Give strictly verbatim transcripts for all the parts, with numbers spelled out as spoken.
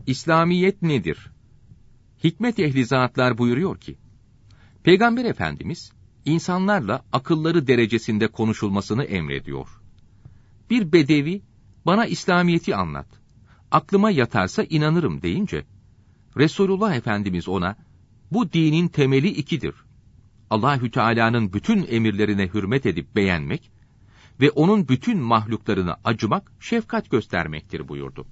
İslamiyet nedir? Hikmet ehli zatlar buyuruyor ki, Peygamber Efendimiz, insanlarla akılları derecesinde konuşulmasını emrediyor. Bir bedevi, bana İslamiyet'i anlat, aklıma yatarsa inanırım deyince, Resulullah Efendimiz ona, bu dinin temeli ikidir. Allahü Teala'nın bütün emirlerine hürmet edip beğenmek ve onun bütün mahluklarına acımak, şefkat göstermektir buyurdu.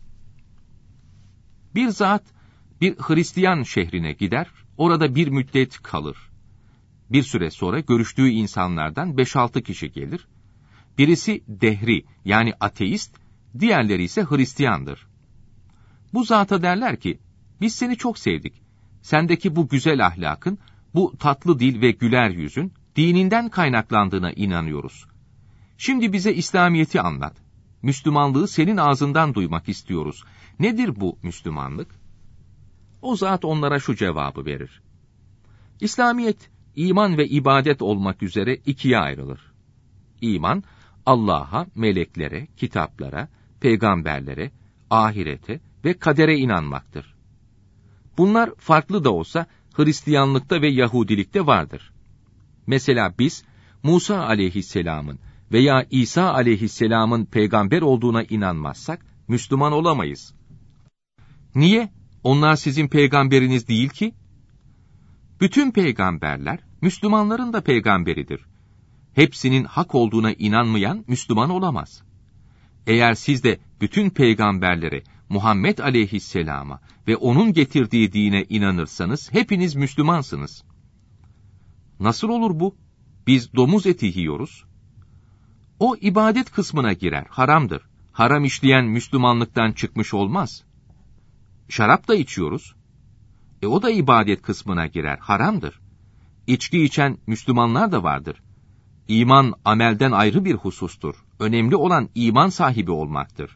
Bir zat, bir Hristiyan şehrine gider, orada bir müddet kalır. Bir süre sonra görüştüğü insanlardan beş altı kişi gelir. Birisi dehri, yani ateist, diğerleri ise Hristiyandır. Bu zata derler ki, biz seni çok sevdik. Sendeki bu güzel ahlakın, bu tatlı dil ve güler yüzün, dininden kaynaklandığına inanıyoruz. Şimdi bize İslamiyet'i anlat. Müslümanlığı senin ağzından duymak istiyoruz. Nedir bu Müslümanlık? O zat onlara şu cevabı verir. İslamiyet, iman ve ibadet olmak üzere ikiye ayrılır. İman, Allah'a, meleklere, kitaplara, peygamberlere, ahirete ve kadere inanmaktır. Bunlar farklı da olsa Hristiyanlıkta ve Yahudilikte vardır. Mesela biz, Musa aleyhisselamın veya İsa aleyhisselamın peygamber olduğuna inanmazsak, Müslüman olamayız. Niye? Onlar sizin peygamberiniz değil ki? Bütün peygamberler, Müslümanların da peygamberidir. Hepsinin hak olduğuna inanmayan Müslüman olamaz. Eğer siz de bütün peygamberlere, Muhammed aleyhisselama ve onun getirdiği dine inanırsanız, hepiniz Müslümansınız. Nasıl olur bu? Biz domuz eti yiyoruz. O ibadet kısmına girer, haramdır. Haram işleyen Müslümanlıktan çıkmış olmaz. Şarap da içiyoruz. E o da ibadet kısmına girer, haramdır. İçki içen Müslümanlar da vardır. İman amelden ayrı bir husustur. Önemli olan iman sahibi olmaktır.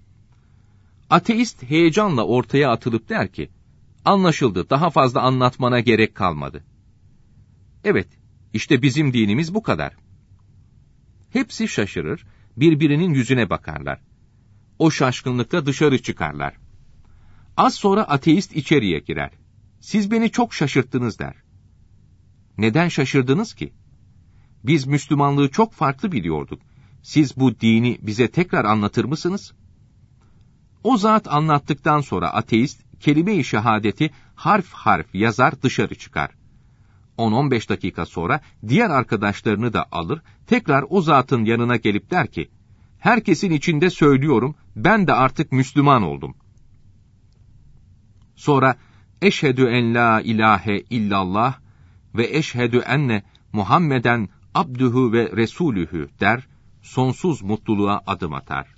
Ateist heyecanla ortaya atılıp der ki, anlaşıldı, daha fazla anlatmana gerek kalmadı. Evet, işte bizim dinimiz bu kadar. Hepsi şaşırır, birbirinin yüzüne bakarlar. O şaşkınlıkta dışarı çıkarlar. Az sonra ateist içeriye girer. Siz beni çok şaşırttınız der. Neden şaşırdınız ki? Biz Müslümanlığı çok farklı biliyorduk. Siz bu dini bize tekrar anlatır mısınız? O zat anlattıktan sonra ateist, kelime-i şehadeti harf harf yazar dışarı çıkar. on on beş dakika sonra diğer arkadaşlarını da alır, tekrar o zatın yanına gelip der ki, herkesin içinde söylüyorum, ben de artık Müslüman oldum. Sonra, eşhedü en la ilahe illallah ve eşhedü enne Muhammeden abdühü ve resulühü der, sonsuz mutluluğa adım atar.